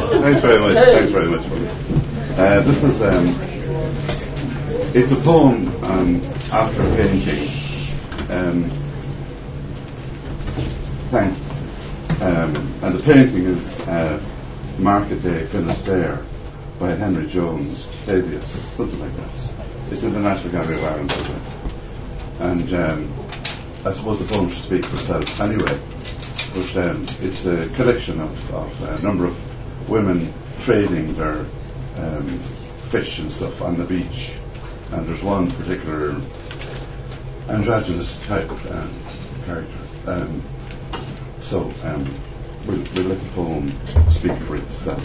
Thanks very much. Thanks very much for this. This is it's a poem after a painting. Thanks. And the painting is Market Day Finisterre by Henry Jones, Thaddeus, something like that. It's in the National Gallery of Ireland, and I suppose the poem should speak for itself anyway. But it's a collection of a number of women trading their fish and stuff on the beach, and there's one particular androgynous type character. So we'll let the poem speak for itself.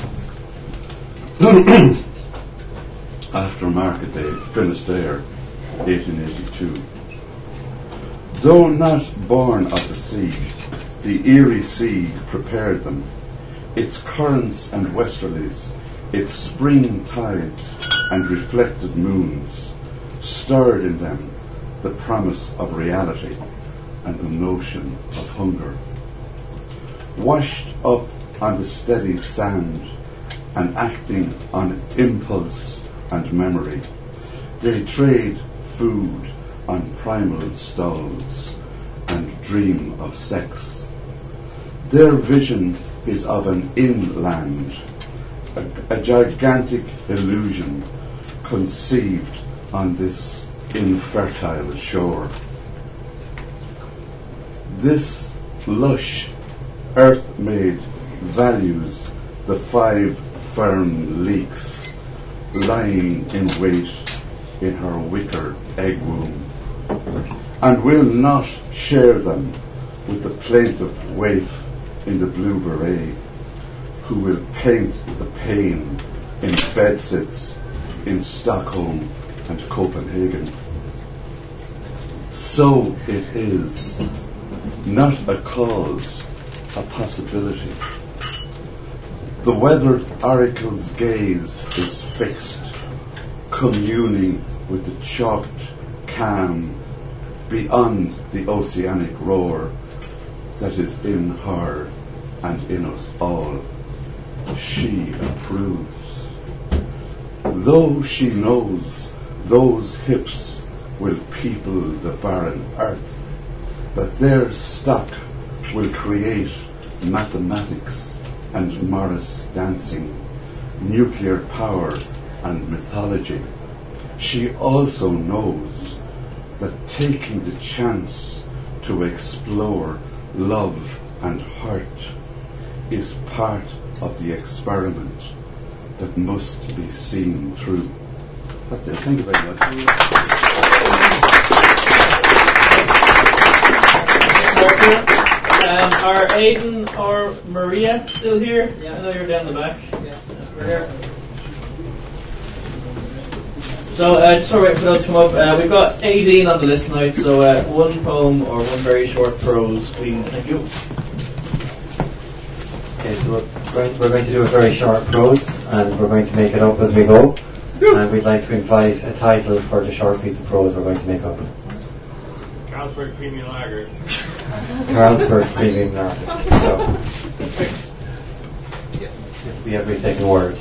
After Market Day, Finisterre, 1882. Though not born of the sea, the eerie sea prepared them. Its currents and westerlies, its spring tides and reflected moons, stirred in them the promise of reality and the notion of hunger. Washed up on the steady sand and acting on impulse and memory, they trade food on primal stalls and dream of sex. Their vision is of an inland, a gigantic illusion conceived on this infertile shore. This lush earth-made values the 5 firm leeks lying in wait in her wicker egg womb, and will not share them with the plaintive waif in the blue beret, who will paint the pain in bedsits in Stockholm and Copenhagen. So it is, not a cause, a possibility. The weathered oracle's gaze is fixed, communing with the chalked calm beyond the oceanic roar that is in her and in us all. She approves. Though she knows those hips will people the barren earth, that their stock will create mathematics and Morris dancing, nuclear power and mythology. She also knows that taking the chance to explore love and hurt is part of the experiment that must be seen through. That's it. Thank you very much. Are Aidan or Maria still here? Yeah. I know you're down the back. Yeah. We're here. So just for those to come up, we've got 18 on the list tonight, so one poem or one very short prose, please. Thank you. Okay, so we're going to do a very short prose, and we're going to make it up as we go. And we'd like to invite a title for the short piece of prose we're going to make up. Carlsberg Premium Lager. Carlsberg Premium Lager. So, we have every second word.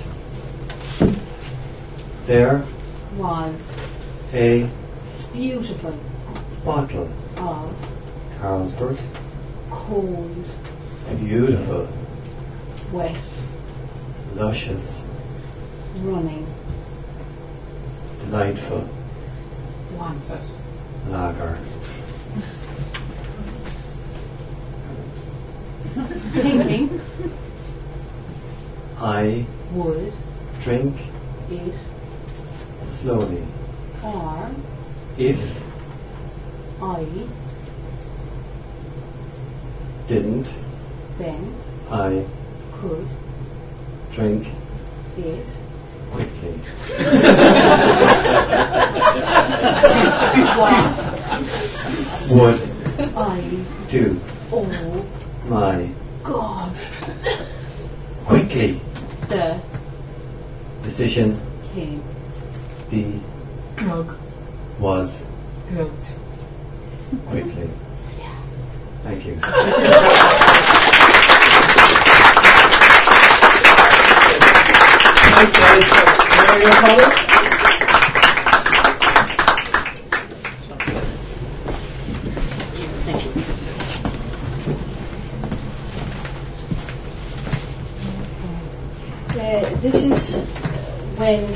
There was a beautiful bottle of Carlsberg, cold, beautiful, wet, luscious, running, delightful wanted lager. thinking I would drink it slowly or if I didn't then I could drink it quickly. What Would I do oh my God quickly the decision came the drug was drugged quickly. Thank you. for your comment. This is when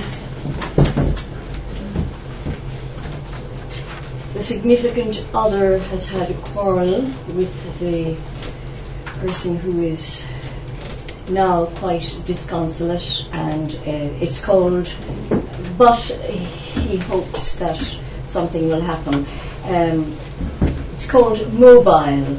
the significant other has had a quarrel with the person who is now quite disconsolate, and it's cold, but he hopes that something will happen. It's called Mobile.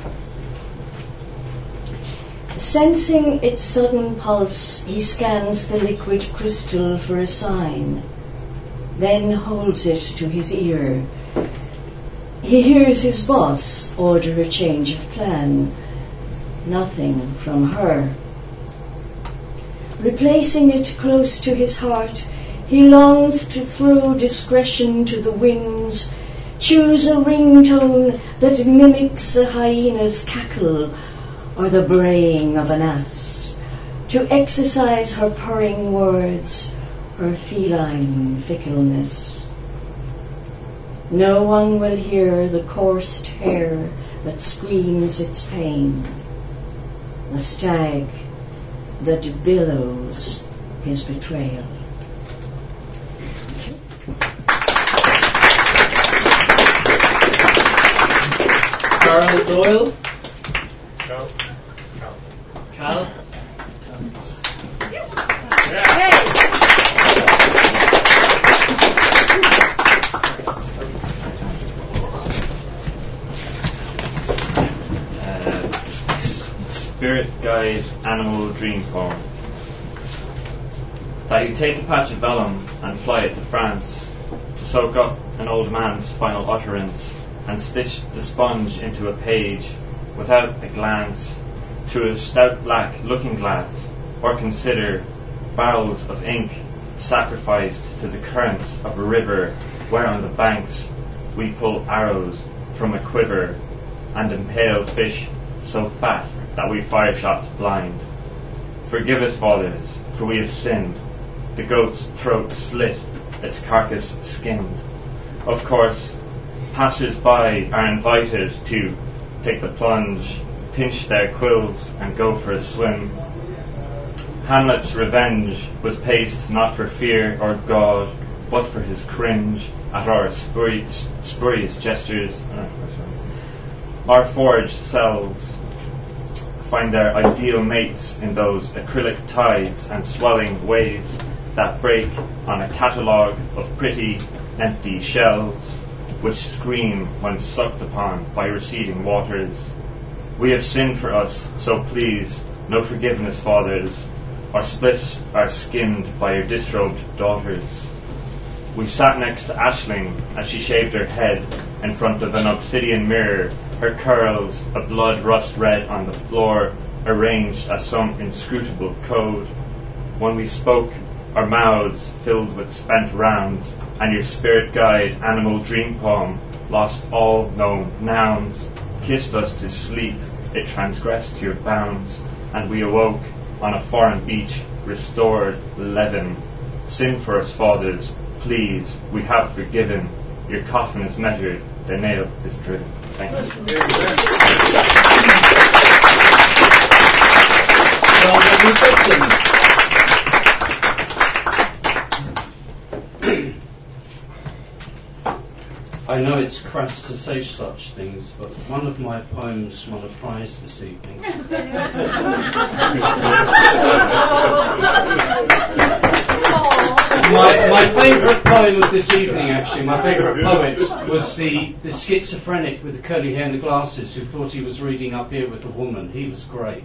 Sensing its sudden pulse, he scans the liquid crystal for a sign, then holds it to his ear. He hears his boss order a change of plan. Nothing from her. Replacing it close to his heart, he longs to throw discretion to the winds, choose a ringtone that mimics a hyena's cackle or the braying of an ass, to exercise her purring words, her feline fickleness. No one will hear the coursed hair that screams its pain, the stag that billows his betrayal. Carl Doyle. Cal. Spirit Guide Animal Dream Poem. That you take a patch of vellum and fly it to France, to soak up an old man's final utterance and stitch the sponge into a page without a glance through a stout black looking glass, or consider barrels of ink sacrificed to the currents of a river where on the banks we pull arrows from a quiver and impale fish so fat that we fire shots blind. Forgive us, fathers, for we have sinned, the goat's throat slit, its carcass skimmed. Of course, passers-by are invited to take the plunge, pinch their quills and go for a swim. Hamlet's revenge was paced not for fear or God, but for his cringe at our spurious gestures. Our forged selves find their ideal mates in those acrylic tides and swelling waves that break on a catalogue of pretty empty shells, which scream when sucked upon by receding waters. We have sinned for us, so please, no forgiveness, fathers. Our spliffs are skimmed by your disrobed daughters. We sat next to Aisling as she shaved her head in front of an obsidian mirror, her curls a blood rust red on the floor, arranged as some inscrutable code. When we spoke, our mouths filled with spent rounds, and your spirit guide animal dream poem lost all known nouns, kissed us to sleep, it transgressed your bounds, and we awoke on a foreign beach, restored leaven. Sin for us, fathers, please, we have forgiven. Your coffin is measured, the nail is driven. Thanks. I know it's crass to say such things, but one of my poems won a prize this evening. My favourite poem of this evening, actually, my favourite poet was the schizophrenic with the curly hair and the glasses who thought he was reading Up Here with a Woman. He was great.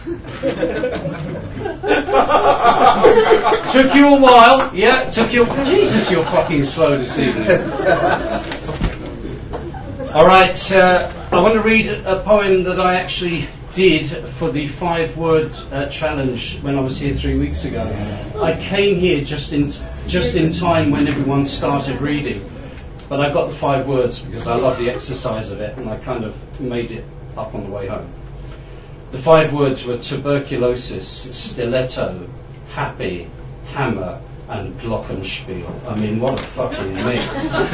Took you a while, yeah, took you... Jesus, you're fucking slow this evening. Alright, I want to read a poem that I actually did for the 5-word challenge when I was here 3 weeks ago. I came here just in time when everyone started reading, but I got the 5 words because I love the exercise of it, and I kind of made it up on the way home. The 5 words were tuberculosis, stiletto, happy, hammer, and glockenspiel. I mean, what a fucking mix.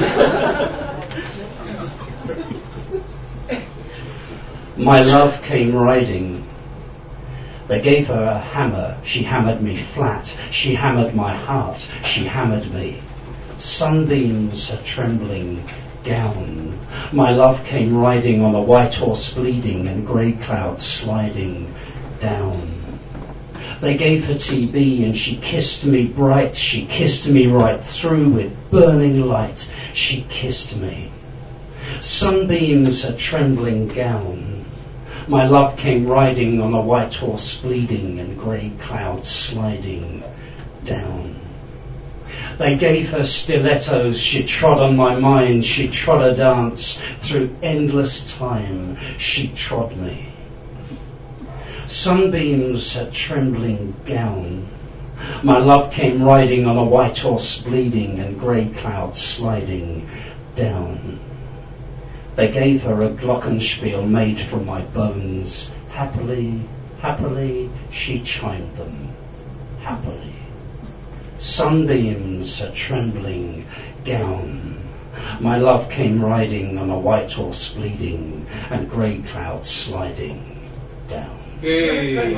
My love came riding. They gave her a hammer, she hammered me flat, she hammered my heart, she hammered me. Sunbeams, a trembling gown. My love came riding on a white horse bleeding and grey clouds sliding down. They gave her TB and she kissed me bright, she kissed me right through with burning light, she kissed me. Sunbeams, a trembling gown. My love came riding on a white horse bleeding and grey clouds sliding down. They gave her stilettos, she trod on my mind, she trod a dance through endless time, she trod me. Sunbeams, a trembling gown. My love came riding on a white horse bleeding and grey clouds sliding down. They gave her a glockenspiel made from my bones. Happily, happily, she chimed them. Happily. Sunbeams, a trembling gown. My love came riding on a white horse bleeding and grey clouds sliding down. Hey.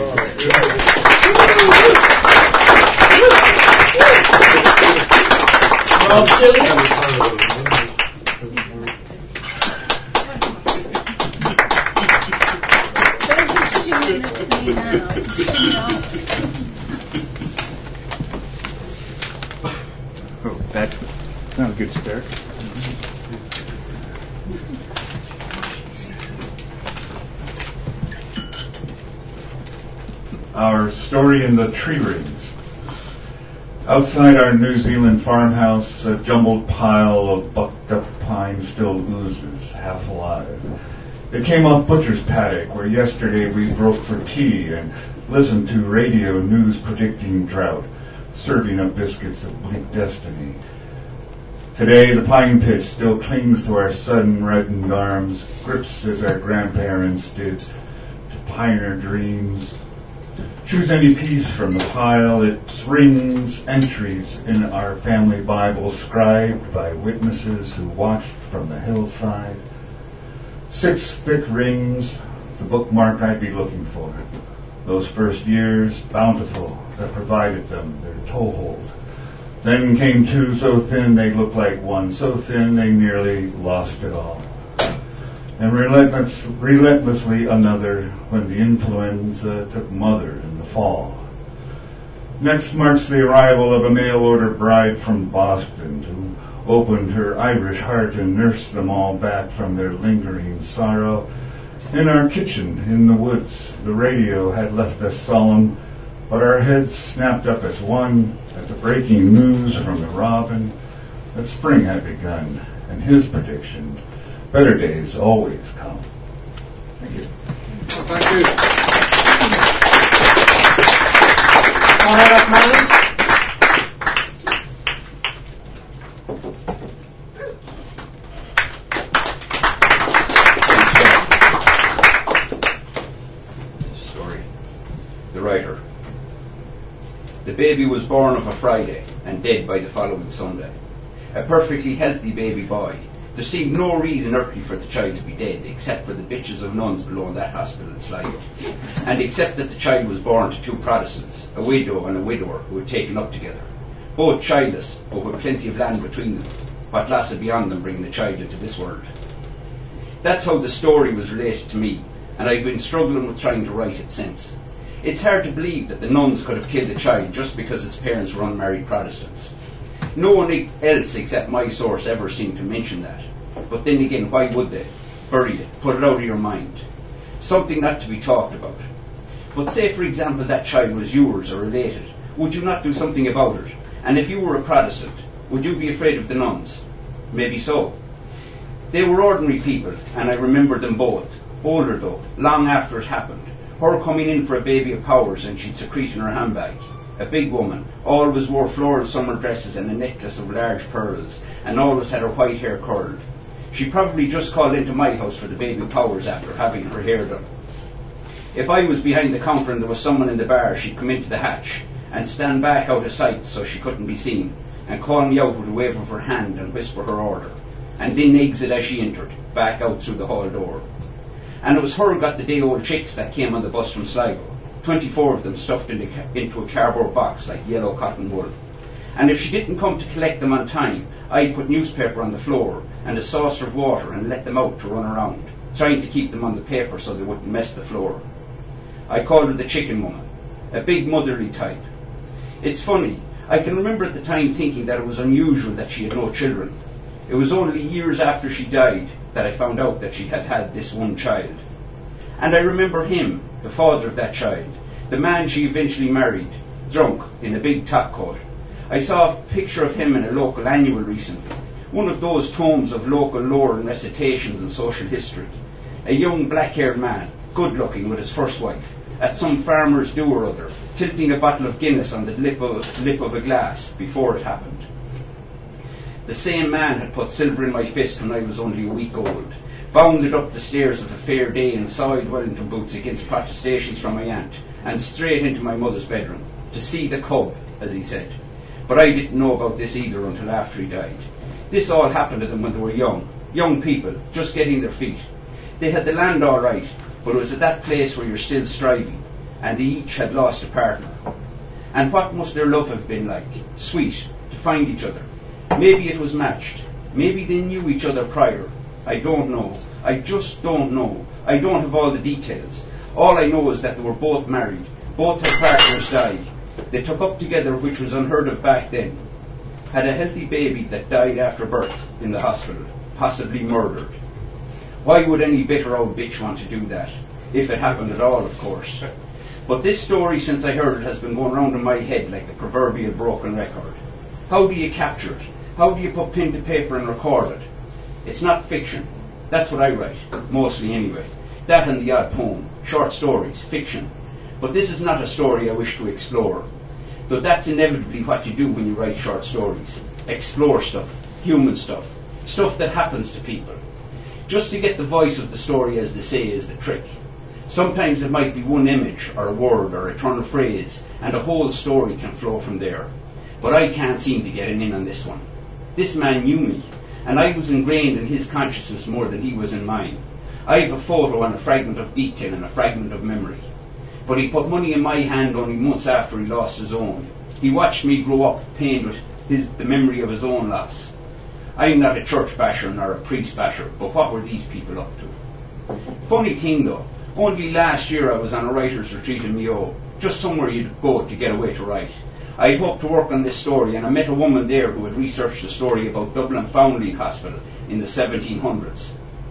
Rob Shilling. Oh, that's not a good start. Our story in the tree rings. Outside our New Zealand farmhouse, a jumbled pile of bucked up pine still oozes, half alive. It came off Butcher's paddock, where yesterday we broke for tea and listened to radio news predicting drought, serving up biscuits of bleak destiny. Today the pine pitch still clings to our sudden reddened arms, grips as our grandparents did to pioneer dreams. Choose any piece from the pile, it rings entries in our family Bible scribed by witnesses who watched from the hillside. 6 thick rings, the bookmark I'd be looking for. Those first years, bountiful, that provided them their toehold. Then came 2 so thin they looked like 1, so thin they nearly lost it all. And relentlessly another when the influenza took mother in the fall. Next marks the arrival of a mail-order bride from Boston who opened her Irish heart and nursed them all back from their lingering sorrow. In our kitchen, in the woods, the radio had left us solemn, but our heads snapped up as one at the breaking news from the robin that spring had begun, and his prediction, better days always come. Thank you. Oh, thank you. All right, Story. The writer. The baby was born of a Friday and dead by the following Sunday. A perfectly healthy baby boy. There seemed no reason earthly for the child to be dead, except for the bitches of nuns below in that hospital in Sligo, and except that the child was born to 2 Protestants, a widow and a widower, who had taken up together, both childless, but with plenty of land between them, what loss had beyond them bringing the child into this world. That's how the story was related to me, and I've been struggling with trying to write it since. It's hard to believe that the nuns could have killed the child just because its parents were unmarried Protestants. No one else except my source ever seemed to mention that. But then again, why would they? Bury it. Put it out of your mind. Something not to be talked about. But say, for example, that child was yours or related. Would you not do something about it? And if you were a Protestant, would you be afraid of the nuns? Maybe so. They were ordinary people, and I remember them both. Older, though, long after it happened. Her coming in for a baby of Powers, and she'd secrete in her handbag. A big woman, always wore floral summer dresses and a necklace of large pearls, and always had her white hair curled. She probably just called into my house for the baby Powers after having her hair done. If I was behind the counter and there was someone in the bar, she'd come into the hatch, and stand back out of sight so she couldn't be seen, and call me out with a wave of her hand and whisper her order, and then exit as she entered, back out through the hall door. And it was her got the day-old chicks that came on the bus from Sligo, 24 of them stuffed into a cardboard box like yellow cotton wool. And if she didn't come to collect them on time, I'd put newspaper on the floor and a saucer of water and let them out to run around, trying to keep them on the paper so they wouldn't mess the floor. I called her the chicken woman, a big motherly type. It's funny, I can remember at the time thinking that it was unusual that she had no children. It was only years after she died that I found out that she had had this one child. And I remember him, the father of that child, the man she eventually married, drunk in a big top coat. I saw a picture of him in a local annual recently, one of those tomes of local lore and recitations and social history. A young black-haired man, good-looking with his first wife, at some farmer's do or other, tilting a bottle of Guinness on the lip of a glass before it happened. The same man had put silver in my fist when I was only a week old, bounded up the stairs of a fair day in soiled Wellington boots against protestations from my aunt, and straight into my mother's bedroom, to see the cub, as he said. But I didn't know about this either until after he died. This all happened to them when they were young people, just getting their feet. They had the land all right, but it was at that place where you're still striving, and they each had lost a partner. And what must their love have been like? Sweet, to find each other. Maybe it was matched. Maybe they knew each other prior. I don't know. I just don't know. I don't have all the details. All I know is that they were both married. Both had partners die. They took up together, which was unheard of back then. Had a healthy baby that died after birth in the hospital, possibly murdered. Why would any bitter old bitch want to do that? If it happened at all, of course. But this story, since I heard it, has been going round in my head like the proverbial broken record. How do you capture it? How do you put pen to paper and record it? It's not fiction. That's what I write, mostly anyway. That and the odd poem, short stories, fiction. But this is not a story I wish to explore. Though that's inevitably what you do when you write short stories. Explore stuff, human stuff, stuff that happens to people. Just to get the voice of the story, as they say, is the trick. Sometimes it might be one image, or a word, or a turn of phrase, and a whole story can flow from there. But I can't seem to get an in on this one. This man knew me, and I was ingrained in his consciousness more than he was in mine. I have a photo and a fragment of detail and a fragment of memory. But he put money in my hand only months after he lost his own. He watched me grow up, pained with the memory of his own loss. I'm not a church basher nor a priest basher, but what were these people up to? Funny thing though, only last year I was on a writer's retreat in Mayo, just somewhere you'd go to get away to write. I hoped to work on this story, and I met a woman there who had researched the story about Dublin Foundling Hospital in the 1700s.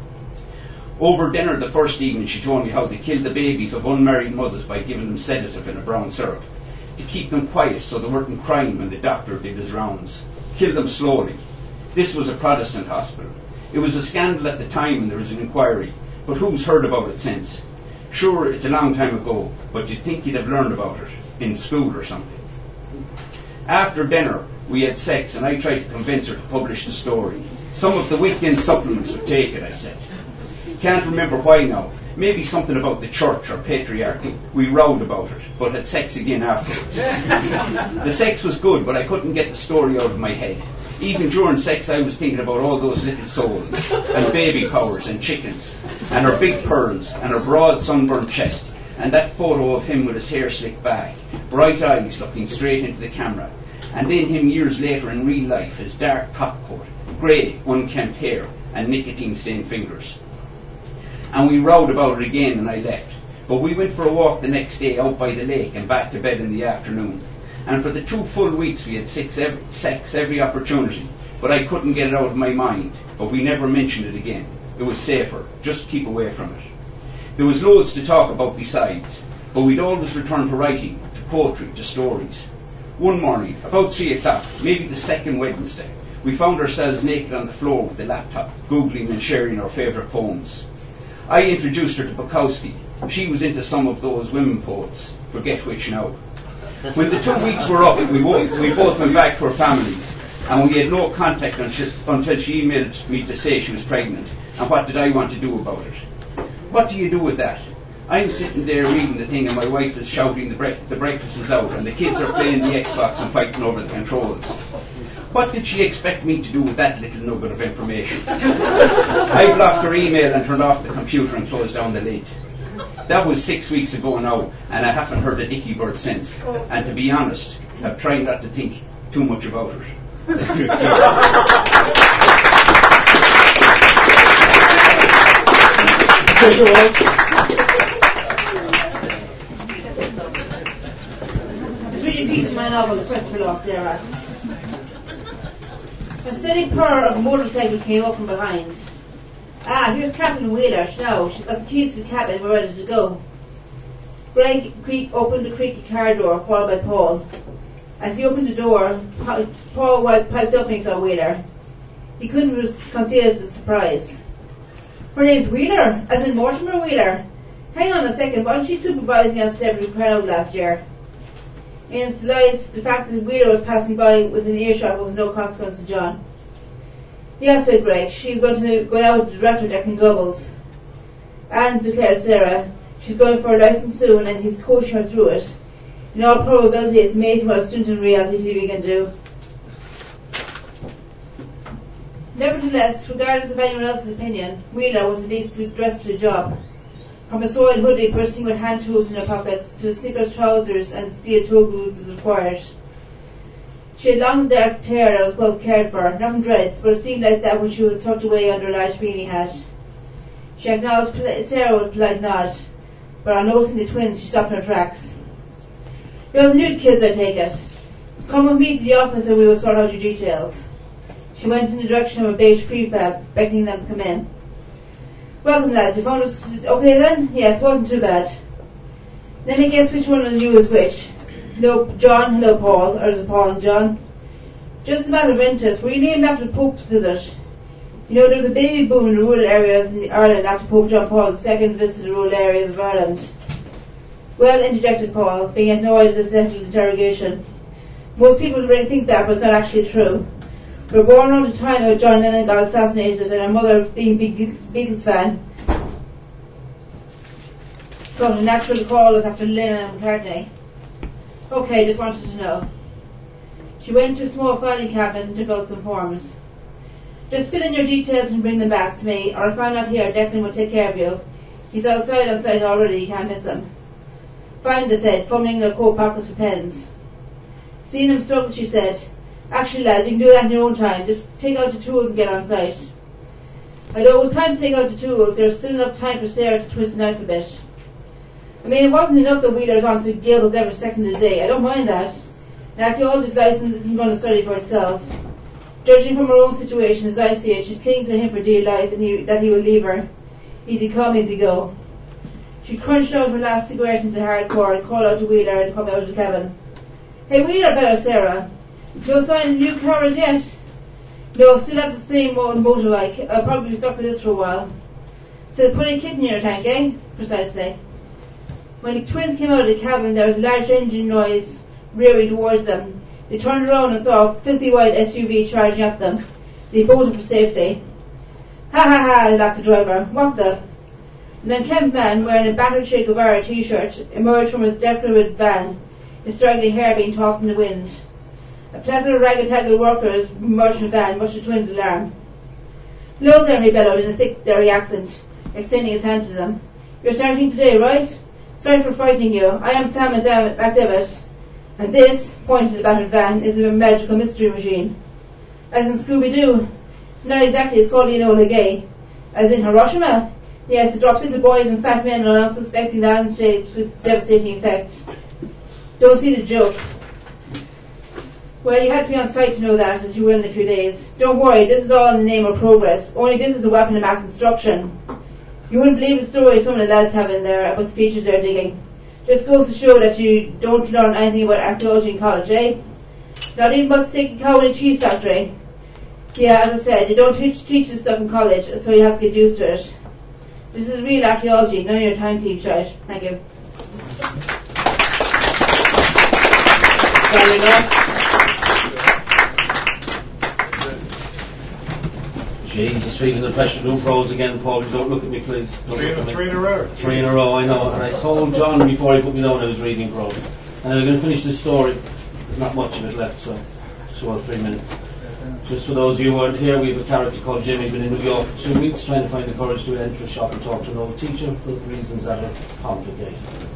Over dinner the first evening she told me how they killed the babies of unmarried mothers by giving them sedative in a brown syrup, to keep them quiet so they weren't crying when the doctor did his rounds. Killed them slowly. This was a Protestant hospital. It was a scandal at the time and there was an inquiry, but who's heard about it since? Sure, it's a long time ago, but you'd think you'd have learned about it in school or something. After dinner, we had sex and I tried to convince her to publish the story. Some of the weekend supplements would take it, I said. Can't remember why now. Maybe something about the church or patriarchy. We rowed about it, but had sex again afterwards. The sex was good, but I couldn't get the story out of my head. Even during sex, I was thinking about all those little souls, and baby powers, and chickens, and her big pearls, and her broad sunburned chest, and that photo of him with his hair slicked back, bright eyes looking straight into the camera, and then him years later in real life, his dark top coat, grey, unkempt hair, and nicotine-stained fingers. And we rowed about it again and I left. But we went for a walk the next day out by the lake and back to bed in the afternoon. And for the 2 full weeks we had sex every opportunity, but I couldn't get it out of my mind. But we never mentioned it again. It was safer. Just keep away from it. There was loads to talk about besides, but we'd always return to writing, to poetry, to stories. One morning, about 3 o'clock, maybe the second Wednesday, we found ourselves naked on the floor with the laptop, Googling and sharing our favourite poems. I introduced her to Bukowski. She was into some of those women poets, forget which now. When the 2 weeks were up, we both went back to our families, and we had no contact until she emailed me to say she was pregnant, and what did I want to do about it? What do you do with that? I'm sitting there reading the thing and my wife is shouting the breakfast is out and the kids are playing the Xbox and fighting over the controls. What did she expect me to do with that little nugget of information? I blocked her email and turned off the computer and closed down the lid. That was 6 weeks ago now, and I haven't heard a dicky bird since. And to be honest, I've tried not to think too much about it. It's reading a piece of my novel, The Quest for Lost Sarah. A steady purr of a motorcycle came up from behind. Ah, here's Captain Wheeler. Now, she's got the keys to the cabin. We're ready to go. Greg opened the creaky car door, followed by Paul. As he opened the door, Paul piped up when he saw Wheeler. He couldn't conceal his surprise. Her name's Wheeler, as in Mortimer Wheeler. Hang on a second, wasn't she supervising on Celebrity Crowd last year? In its light, the fact that Wheeler was passing by within earshot was no consequence to John. Yes, said Greg, she's going to go out with the director Declan Gobbles. And, declared Sarah, she's going for a license soon and he's coaching her through it. In all probability, it's amazing what a student in reality TV can do. Nevertheless, regardless of anyone else's opinion, Wheeler was at least dressed for the job. From a soiled hoodie bursting with hand tools in her pockets to the Snickers trousers and steel toe boots as required. She had long dark hair that was well cared for, not in dreads, but it seemed like that when she was tucked away under a large beanie hat. She acknowledged Sarah with a polite nod, but on noticing the twins, she stopped in her tracks. You're the new kids, I take it. Come with me to the office and we will sort out your details. She went in the direction of a beige prefab, beckoning them to come in. Welcome, lads. You found us okay then? Yes, wasn't too bad. Let me guess which one of you is which. Hello, John. Hello, Paul. Or is it Paul and John? Just a matter of interest. Were you named after the Pope's visit? You know, there was a baby boom in the rural areas in Ireland after Pope John Paul II visited the rural areas of Ireland. Well, interjected Paul, being annoyed at this level of interrogation. Most people really think that, but it's not actually true. We were born around the time when John Lennon got assassinated and our mother, being a big Beatles fan, thought it natural to call us after Lennon and McCartney. Okay, just wanted to know. She went to a small filing cabinet and took out some forms. Just fill in your details and bring them back to me, or if I'm not here, Declan will take care of you. He's outside on site already, you can't miss him. Fine, they said, fumbling in their coat pockets for pens. Seeing him struggle, she said, actually, lads, you can do that in your own time. Just take out your tools and get on site. Although it was time to take out the tools, there was still enough time for Sarah to twist the knife a bit. I mean, it wasn't enough that Wheeler's on to Gables every second of the day. I don't mind that. An archaeologist's license isn't going to study for itself. Judging from her own situation as I see it, she's clinging to him for dear life and that he will leave her. Easy come, easy go. She crunched out her last cigarette into hardcore and called out to Wheeler and come out of the cabin. Hey, Wheeler, better, Sarah. No sign of the new car as yet? No, still have the same old motorbike. I'll probably be stuck with this for a while. So put a kitten in your tank, eh? Precisely. When the twins came out of the cabin, there was a large engine noise rearing towards them. They turned around and saw a filthy white SUV charging at them. They bolted for safety. Ha ha ha, laughed the driver. What the? An unkempt man wearing a battered Che Guevara t-shirt emerged from his decorated van, his straggly hair being tossed in the wind. A plethora of ragged-taggled workers emerged from the van, much to the twins' alarm. Look there, he bellowed in a thick Derry accent, extending his hand to them. You're starting today, right? Sorry for frightening you. I am Sam McDevitt. And this, pointing to the battered van, is a magical mystery machine. As in Scooby-Doo. Not exactly, it's called Enola Gay. As in Hiroshima? Yes, it drops little boys and fat men on unsuspecting landscapes with devastating effect. Don't see the joke. Well, you had to be on site to know that, as you will in a few days. Don't worry, this is all in the name of progress. Only this is a weapon of mass destruction. You wouldn't believe the story some of the lads have in there about the features they're digging. Just goes to show that you don't learn anything about archaeology in college, eh? Not even about the sacred cow and cheese factory. Yeah, as I said, you don't teach this stuff in college, so you have to get used to it. This is real archaeology, none of your time team shite. Thank you. Jesus, feeling the pressure to do pros again, Paul. Don't look at me, please. Three in a row. 3 in a row, I know. And I told John before he put me down I was reading prose. And I'm going to finish this story. There's not much of it left, so 2 or 3 minutes. Just for those of you who weren't here, we have a character called Jimmy. He's been in New York for 2 weeks trying to find the courage to enter a shop and talk to an old teacher for reasons that are complicated.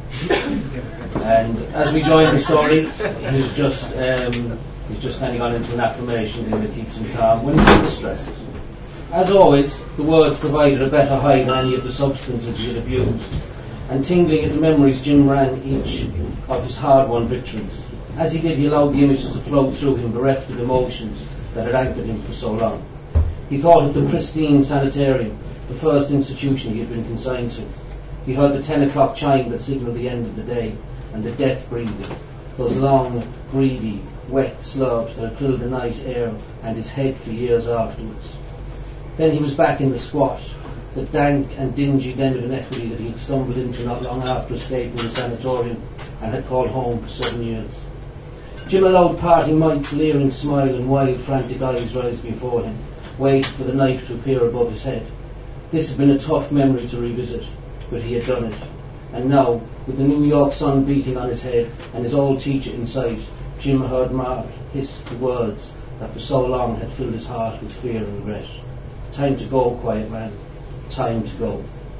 And as we join the story, he's just kind of gone into an affirmation that keeps him calm when he's in distress. As always, the words provided a better high than any of the substances he had abused, and tingling at the memories, Jim ran each of his hard-won victories. As he did, he allowed the images to flow through him, bereft of emotions that had anchored him for so long. He thought of the pristine sanitarium, the first institution he had been consigned to. He heard the 10 o'clock chime that signalled the end of the day, and the death breathing, those long, greedy, wet slurps that had filled the night air and his head for years afterwards. Then he was back in the squat, the dank and dingy den of inequity that he had stumbled into not long after escaping the sanatorium and had called home for 7 years. Jim allowed parting Mike's leering smile and wild, frantic eyes rise before him, waited for the knife to appear above his head. This had been a tough memory to revisit, but he had done it. And now, with the New York sun beating on his head and his old teacher in sight, Jim heard Mark hiss the words that for so long had filled his heart with fear and regret. Time to go, quiet man. Time to go.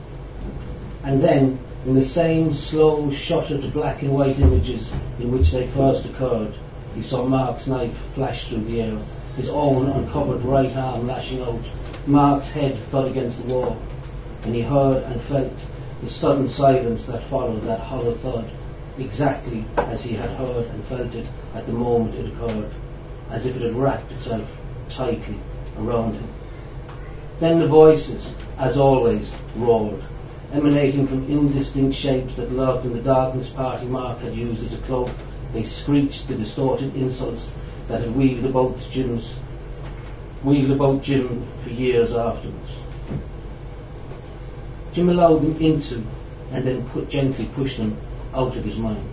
And then, in the same slow, shuttered black and white images in which they first occurred, he saw Mark's knife flash through the air, his own uncovered right arm lashing out. Mark's head thud against the wall, and he heard and felt the sudden silence that followed that hollow thud, exactly as he had heard and felt it at the moment it occurred, as if it had wrapped itself tightly around him. Then the voices, as always, roared, emanating from indistinct shapes that lurked in the darkness party Mark had used as a cloak. They screeched the distorted insults that had wheeled about Jim for years afterwards. Jim allowed them into and then gently pushed them out of his mind.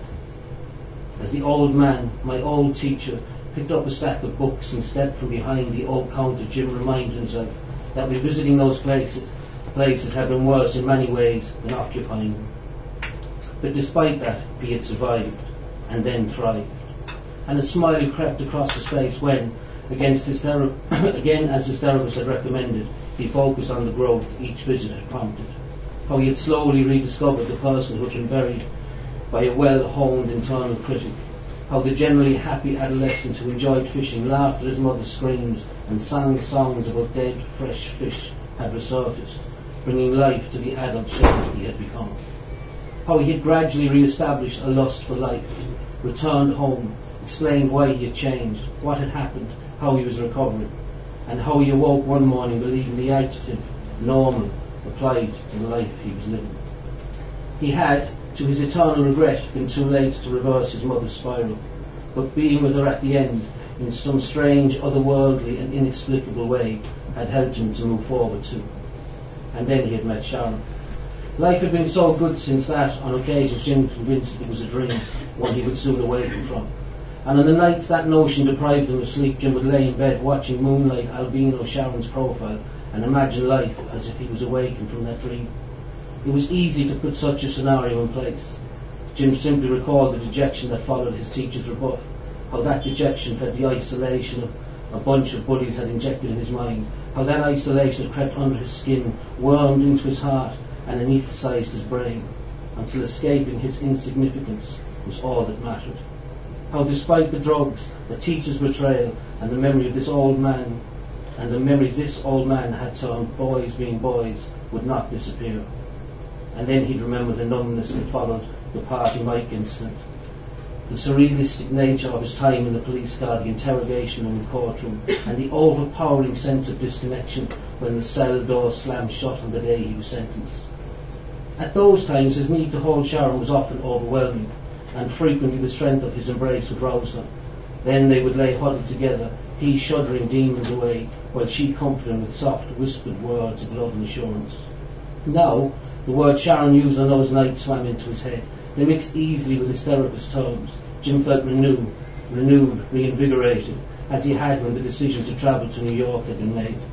As the old man, my old teacher, picked up a stack of books and stepped from behind the oak counter, Jim reminded himself that revisiting those places had been worse in many ways than occupying them. But despite that, he had survived and then thrived. And a smile crept across his face when, again as his therapist had recommended, he focused on the growth each visit had prompted. How he had slowly rediscovered the person who had been buried by a well-honed internal critic. How the generally happy adolescent who enjoyed fishing, laughed at his mother's screams, and sang songs about dead, fresh fish had resurfaced, bringing life to the adult shepherd he had become. How he had gradually re-established a lust for life, returned home, explained why he had changed, what had happened, how he was recovering, and how he awoke one morning believing the adjective normal applied to the life he was living. He had, to his eternal regret, been too late to reverse his mother's spiral, but being with her at the end, in some strange, otherworldly and inexplicable way, had helped him to move forward too. And then he had met Sharon. Life had been so good since that, on occasions, Jim convinced it was a dream, one he would soon awaken from. And on the nights that notion deprived him of sleep, Jim would lay in bed watching moonlight albino Sharon's profile and imagine life as if he was awakened from that dream. It was easy to put such a scenario in place. Jim simply recalled the dejection that followed his teacher's rebuff, how that dejection fed the isolation a bunch of bullies had injected in his mind, how that isolation had crept under his skin, wormed into his heart and anaesthetised his brain, until escaping his insignificance was all that mattered. How despite the drugs, the teacher's betrayal, and the memory of this old man, and the memory this old man had turned boys being boys, would not disappear. And then he'd remember the numbness that followed the party Mike incident, the surrealistic nature of his time in the police car, the interrogation in the courtroom, and the overpowering sense of disconnection when the cell door slammed shut on the day he was sentenced. At those times his need to hold Sharon was often overwhelming, and frequently the strength of his embrace would rouse her. Then they would lay huddled together, he shuddering demons away, while she comforted him with soft whispered words of love and assurance. Now, the word Sharon used on those nights swam into his head. They mixed easily with his therapist's terms. Jim felt renewed, reinvigorated, as he had when the decision to travel to New York had been made.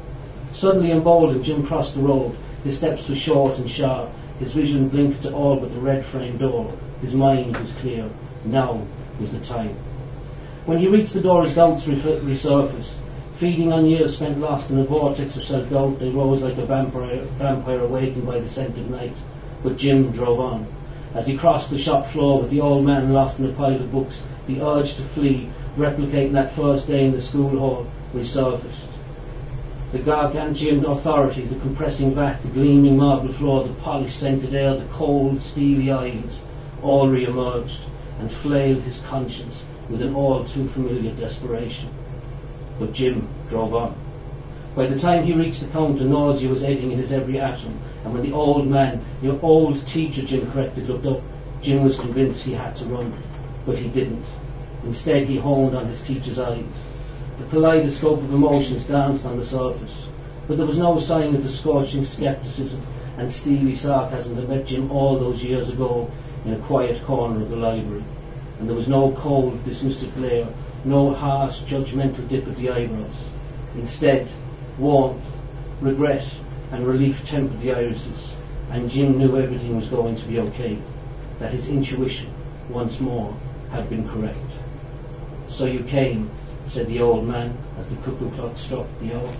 Suddenly emboldened, Jim crossed the road. His steps were short and sharp. His vision blinked to all but the red frame door. His mind was clear. Now was the time. When he reached the door, his doubts resurfaced. Feeding on years spent lost in a vortex of self-doubt, they rose like a vampire awakened by the scent of night. But Jim drove on. As he crossed the shop floor with the old man lost in a pile of books, the urge to flee, replicating that first day in the school hall, resurfaced. The gargantuan authority, the compressing vat, the gleaming marble floor, the polished scented air, the cold, steely eyes, all re-emerged and flailed his conscience with an all too familiar desperation. But Jim drove on. By the time he reached the counter, nausea was eddying in his every atom, and when the old man, your old teacher, Jim corrected, looked up, Jim was convinced he had to run. But he didn't. Instead, he honed on his teacher's eyes. The kaleidoscope of emotions danced on the surface, but there was no sign of the scorching scepticism and steely sarcasm that met Jim all those years ago in a quiet corner of the library. And there was no cold, dismissive glare, no harsh, judgmental dip of the eyebrows. Instead, warmth, regret, and relief tempered the irises, and Jim knew everything was going to be okay, that his intuition, once more, had been correct. "So you came," said the old man as the cuckoo clock struck the hour.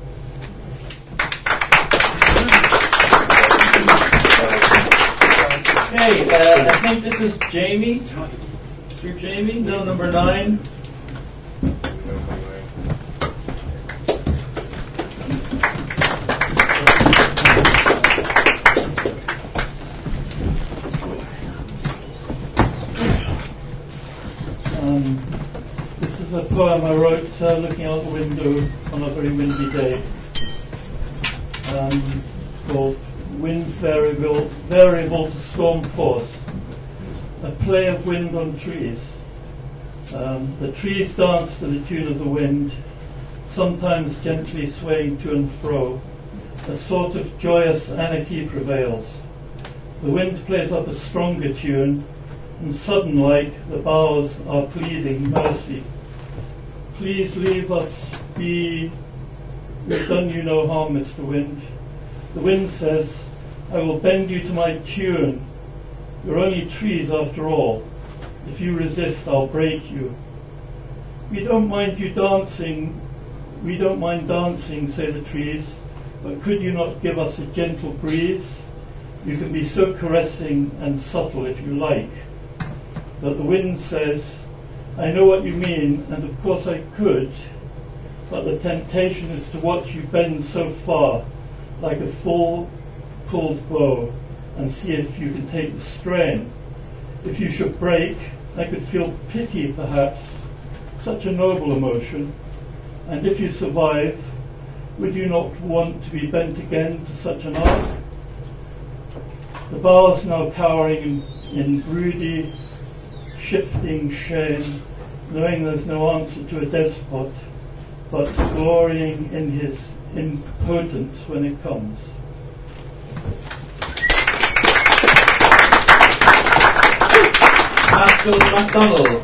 Okay, I think this is Jamie. You're Jamie, no, number 9. This is a poem I wrote looking out the window on a very windy day, called Wind Variable to Storm Force, a play of wind on trees. The trees dance to the tune of the wind, sometimes gently swaying to and fro. A sort of joyous anarchy prevails. The wind plays up a stronger tune, and sudden-like the boughs are pleading mercy. Please leave us be. We've done you no harm, Mr. Wind. The wind says, I will bend you to my tune. You're only trees after all. If you resist, I'll break you. We don't mind dancing, say the trees, but could you not give us a gentle breeze? You can be so caressing and subtle if you like. But the wind says, I know what you mean, and of course I could, but the temptation is to watch you bend so far, like a full pulled bow, and see if you can take the strain. If you should break, I could feel pity, perhaps, such a noble emotion. And if you survive, would you not want to be bent again to such an art? The boughs now cowering in broody, shifting shame, knowing there's no answer to a despot, but glorying in his impotence when it comes. Pascal MacDonald.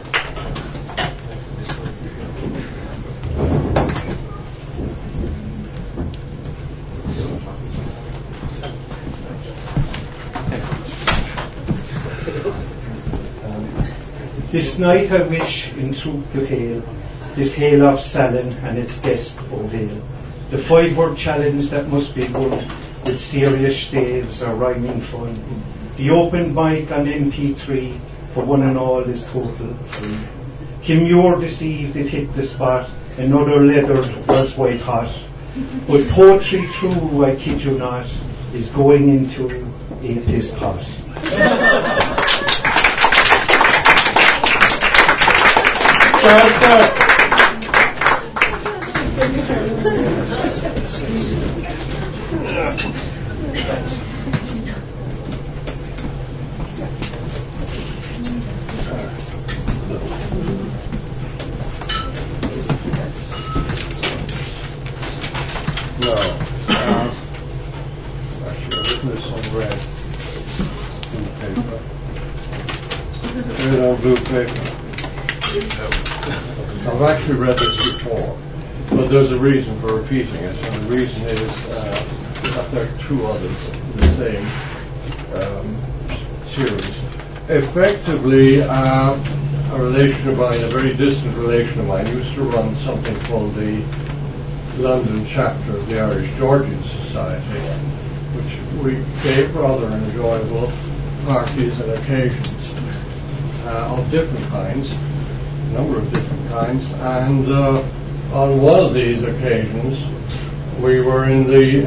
This night I wish in truth to hail this hail of Salin and its guest O'Vale. The 5-word challenge that must be won with serious staves or rhyming fun. The open mic on MP3 for one and all is total free. Kim Muir deceived, it hit the spot, another leathered was white hot. But poetry true, I kid you not, is going into a piss pot. Blue paper. I've actually read this before. But there's a reason for repeating it, and the reason is that there are two others in the same series. Effectively, a relation of mine, a very distant relation of mine, used to run something called the London chapter of the Irish Georgian Society, which we gave rather enjoyable parties and occasions of different kinds, a number of different kinds, and on one of these occasions we were in the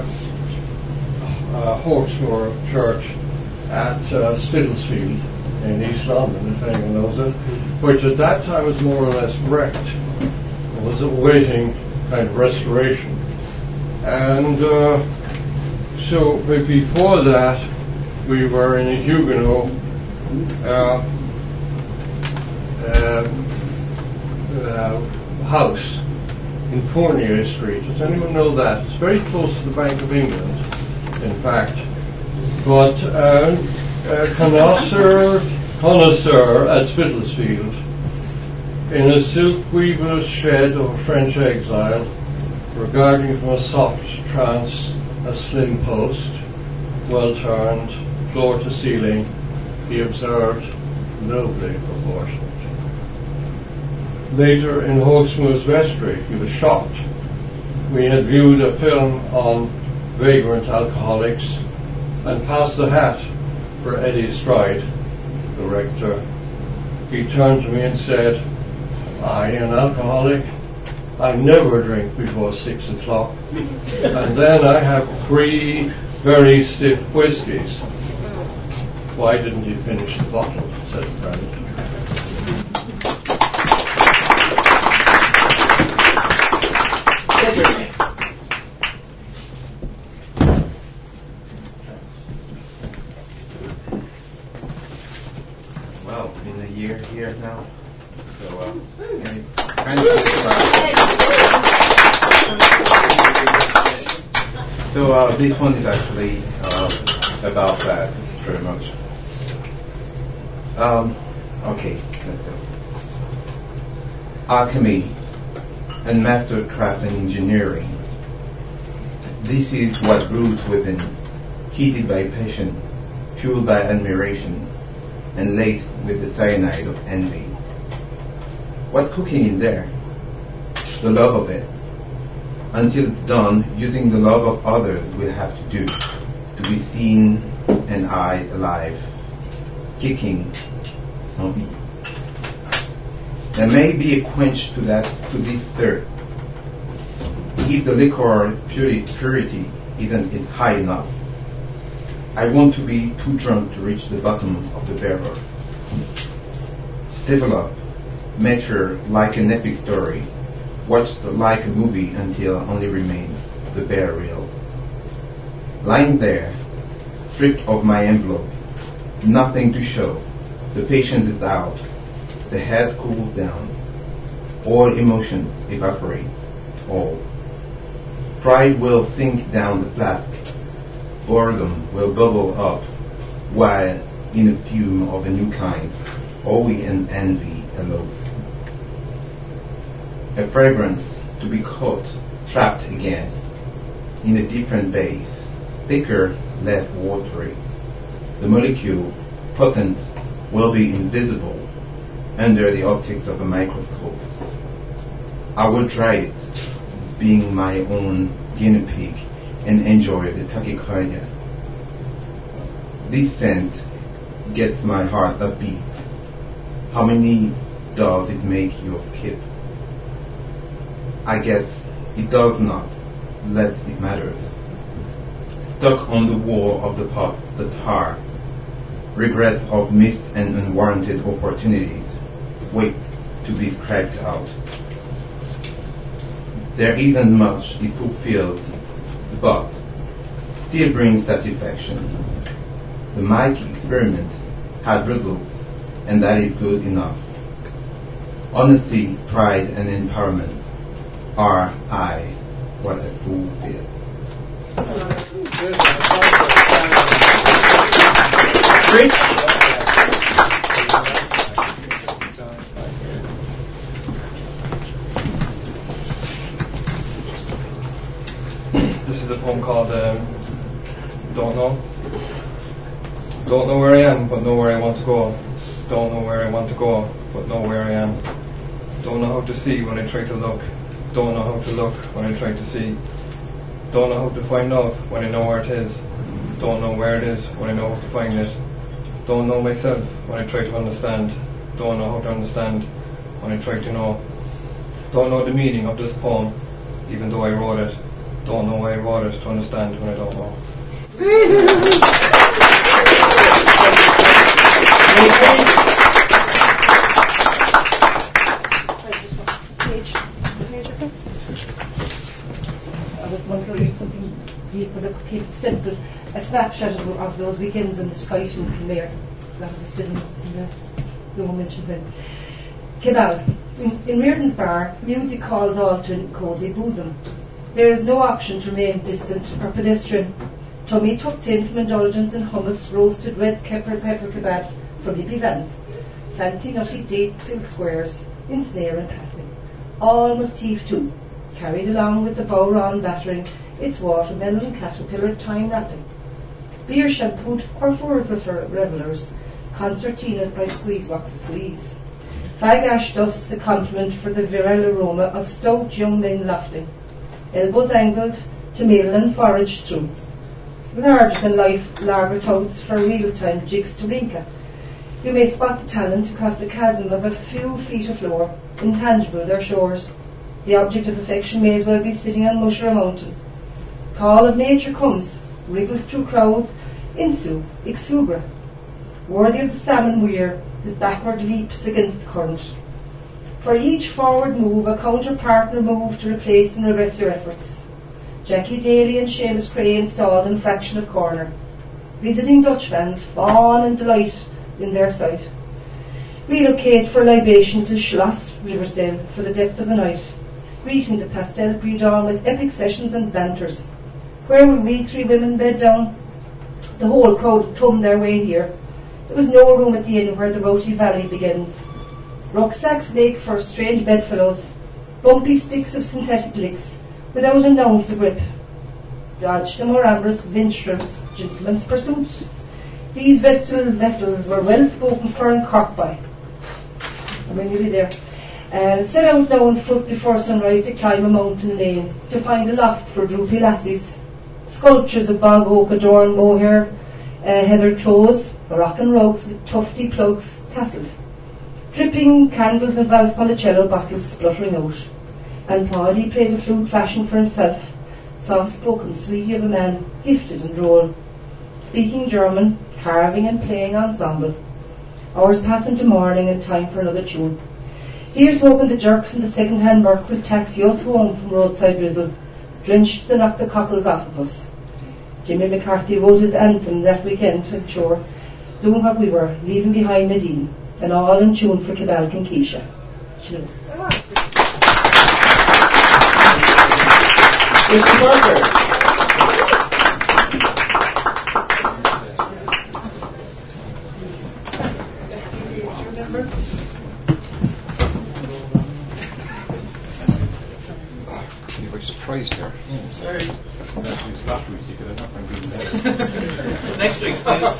Hawksmoor Church at Spitalfield in East London, if anyone knows it, which at that time was more or less wrecked. It was awaiting kind of restoration. And so before that, we were in a Huguenot house in Fournier Street. Does anyone know that? It's very close to the Bank of England, in fact. But connoisseur at Spitalfield, in a silk weaver's shed of a French exile, regarding from a soft trance a slim post, well turned, floor to ceiling, he observed, nobly proportioned. Later in Hawksmoor's vestry, he was shocked. We had viewed a film on vagrant alcoholics and passed the hat for Eddie Stride, the rector. He turned to me and said, "I, an alcoholic, I never drink before 6 o'clock. And then I have 3 very stiff whiskies." "Why didn't you finish the bottle?" said a friend. Well, been a year here now, so this one is actually about that very much. Okay, let's go. Alchemy and mastercraft and engineering. This is what brews within, heated by passion, fueled by admiration, and laced with the cyanide of envy. What's cooking in there? The love of it. Until it's done, using the love of others we'll have to do, to be seen and eyed alive, kicking on me. There may be a quench to this thirst, if the liquor purity isn't high enough. I want to be too drunk to reach the bottom of the barrel. Develop, mature like an epic story, watched like a movie until only remains the bare reel. Lying there, stripped of my envelope, nothing to show, the patience is out, the head cools down, all emotions evaporate, all. Pride will sink down the flask, boredom will bubble up, while in a fume of a new kind, awe and envy elodes. A fragrance to be caught, trapped again, in a different base, thicker, less watery. The molecule, potent, will be invisible under the optics of a microscope. I will try it, being my own guinea pig, and enjoy the tachycardia. This scent gets my heart a beat. How many does it make you skip? I guess it does not, less it matters. Stuck on the wall of the pot, the tar, regrets of missed and unwarranted opportunities wait to be scratched out. There isn't much it fulfills, but still brings satisfaction. The Mike experiment had results, and that is good enough. Honesty, pride, and empowerment are what a fool is. This is a poem called Don't Know. Don't know where I am, but know where I want to go. Don't know where I want to go, but know where I am. Don't know how to see when I try to look. Don't know how to look when I try to see. Don't know how to find love when I know where it is. Don't know where it is when I know how to find it. Don't know myself when I try to understand. Don't know how to understand when I try to know. Don't know the meaning of this poem, even though I wrote it. Don't know why I wrote it to understand when I don't know. I would want to read something deep, but keep it simple. A snapshot of those weekends in the fight in Kinmare. That was still in the mentioned when. Kebal. In Reardon's bar, music calls all to cosy bosom. There is no option to remain distant or pedestrian. Tummy tucked in from indulgence in hummus, roasted red pepper kebabs from hippie vans. Fancy nutty date-filled squares, in snare and passing. All must heave to, carried along with the Bowron battering, its watermelon caterpillar time wrapping. Beer shampooed or forward revellers, concertinaed by squeeze-wax squeeze. Fag ash dusts a compliment for the virile aroma of stout young men lofting. Elbows angled to meal and forage through. Larger-than-life lager touts for real-time jigs to winka. You may spot the talent across the chasm of a few feet of floor, intangible their shores. The object of affection may as well be sitting on Mushroom Mountain. Call of nature comes, wriggles through crowds, insu, exubera. Worthy of the salmon weir, his backward leaps against the current. For each forward move, a counterpart removed to replace and regress your efforts. Jackie Daly and Seamus Cray installed in a fraction of corner. Visiting Dutch fans fawn in delight in their sight. Relocate for libation to Schloss Riversdale for the depth of the night. Greeting the pastel pre-dawn with epic sessions and banters. Where will we three women bed down? The whole crowd thumbed their way here. There was no room at the inn where the Roti Valley begins. Rucksacks make for strange bedfellows, bumpy sticks of synthetic licks, without an ounce of grip. Dodge the more amorous venturous gentleman's pursuit. These vestal vessels were well spoken for and caught by. I mean, you'll be there. Set out now on foot before sunrise to climb a mountain lane, to find a loft for droopy lassies. Sculptures of bog oak adorn mohair, heather toes, moroccan rugs with tufty plugs tasselled. Dripping candles and Valpolicella bottles spluttering out. And Paddy played a flute fashion for himself, soft-spoken sweetie of a man, gifted and droll. Speaking German, carving and playing ensemble. Hours pass into morning and time for another tune. Here's hoping the jerks and the second-hand murk will taxi us home from roadside drizzle, drenched to knock the cockles off of us. Jimmy McCarthy wrote his anthem that weekend, I'm sure, doing what we were, leaving behind Nadine, and all in tune for Kebalk and Keisha. Mr. Parker. You were surprised there. Yeah, sorry. Last week's lottery ticket, I'm not going to do that. Next week's, please.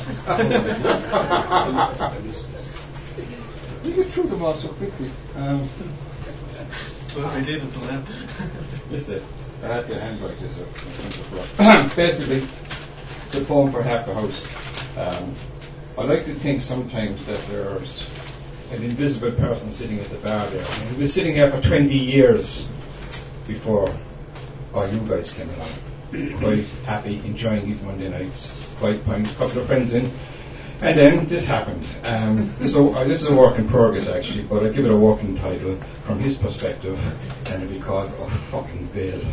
We get through them all so quickly. Well, I did until then. Missed it. I had to hand like this. Basically, it's a poem for half the house. I like to think sometimes that there's an invisible person sitting at the bar there. I mean, he was sitting here for 20 years before all you guys came along. Quite happy, enjoying his Monday nights, 5 pints, a couple of friends in. And then this happened. This is a work in progress actually, but I give it a working title from his perspective, and it'll be called A Fucking Veil.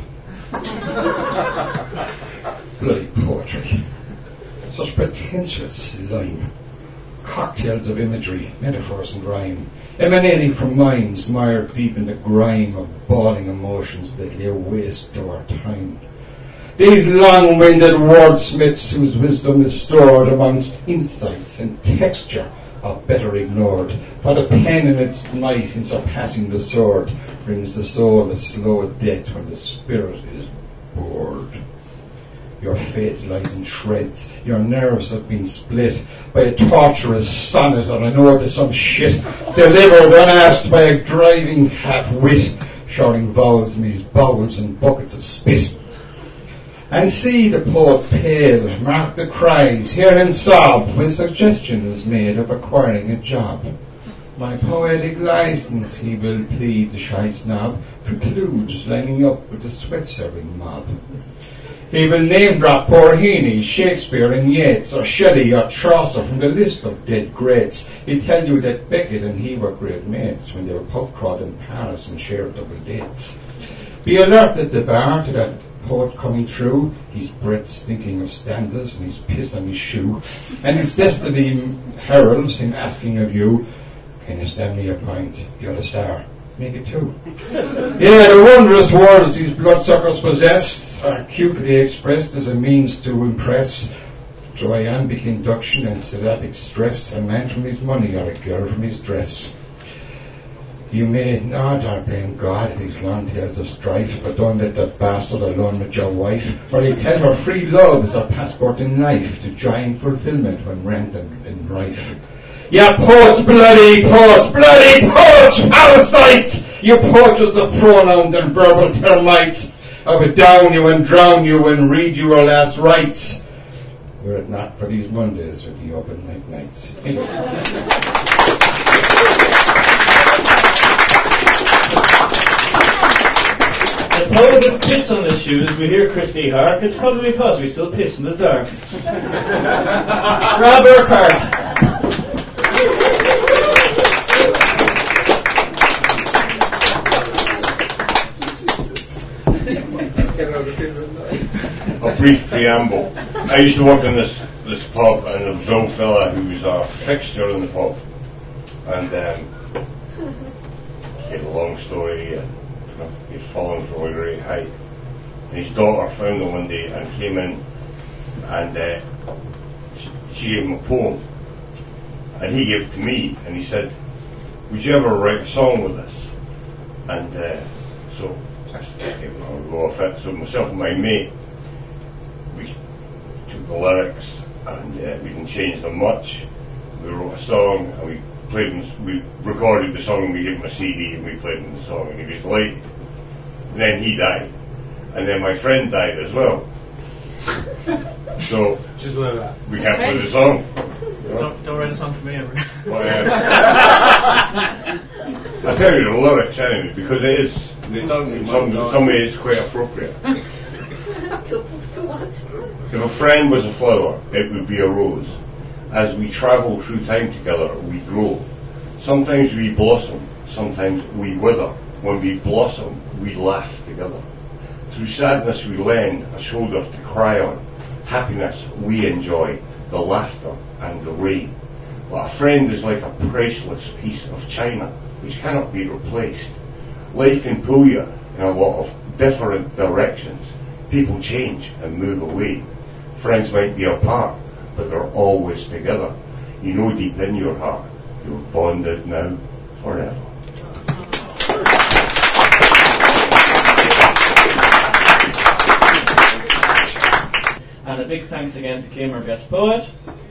Bloody poetry. Such pretentious slime. Cocktails of imagery, metaphors and rhyme, emanating from minds mired deep in the grime of bawling emotions that lay waste to our time. These long-winded wordsmiths whose wisdom is stored amongst insights and texture are better ignored, for the pen in its might in surpassing the sword brings the soul a slow death when the spirit is bored. Your fate lies in shreds. Your nerves have been split by a torturous sonnet or an ode to some shit, delivered unasked by a driving half-wit, shouting vowels in his bowels and buckets of spit. And see the poet pale, mark the cries, hear and sob when suggestion is made of acquiring a job. My poetic license, he will plead, the shy snob, precludes lining up with the sweat-serving mob. He will name-drop poor Heaney, Shakespeare and Yeats, or Shelley or Chaucer from the list of dead greats. He'll tell you that Beckett and he were great mates when they were pub-crawled in Paris and shared double dates. Be alert at the bar to that poet coming through. His breath's thinking of stanzas and his piss on his shoe. And his destiny heralds him asking of you, can you stand me a pint? You're a star. Make it two. Yeah, the wondrous words these bloodsuckers possess are cupidly expressed as a means to impress through iambic induction and syllabic stress a man from his money or a girl from his dress. You may nod or blame God at these long tales of strife, but don't let that bastard alone with your wife, for he'll tell her free love is their passport in life to join fulfillment when rent and rife. Ya poets, bloody poets, parasites! You poachers of pronouns and verbal termites! I would down you and drown you and read you your last rites, were it not for these Mondays with the open mic nights. The poet would piss on his shoes. We hear Christy Hark. It's probably because we still piss in the dark. Rob Urquhart. A brief preamble. I used to work in this pub, and there was an old fella who was a fixture in the pub, and he had a long story, and he was fallen from a great height, and his daughter found him one day and came in, and she gave him a poem, and he gave it to me, and he said, would you ever write a song with us? And so I said, okay, well, I'll go off it. So myself and my mate, we took the lyrics and we didn't change them much. We wrote a song and we played him, we recorded the song and we gave him a CD and we played him the song and he was delighted. And then he died. And then my friend died as well. So just like that. We can't play the song. Don't write a song for me ever. Well, I'll tell you the lyrics anyway, because it is, in some ways, quite appropriate. To what? If a friend was a flower, it would be a rose. As we travel through time together, we grow. Sometimes we blossom, sometimes we wither. When we blossom, we laugh together. Through sadness we lend a shoulder to cry on. Happiness we enjoy, the laughter and the rain. But a friend is like a priceless piece of china which cannot be replaced. Life can pull you in a lot of different directions. People change and move away. Friends might be apart, but they're always together. You know deep in your heart, you're bonded now forever. And a big thanks again to Kim, our guest poet.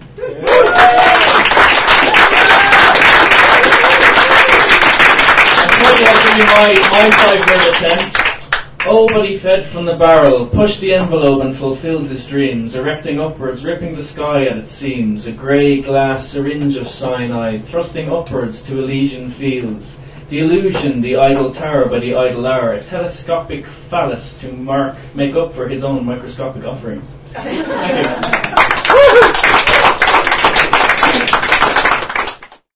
I'll give you my 5-word attempt. Oh, but he fed from the barrel, pushed the envelope and fulfilled his dreams, erecting upwards, ripping the sky at its seams, a grey glass syringe of cyanide, thrusting upwards to Elysian fields. The illusion, the idle tower by the idle hour, a telescopic phallus to make up for his own microscopic offerings. Thank you.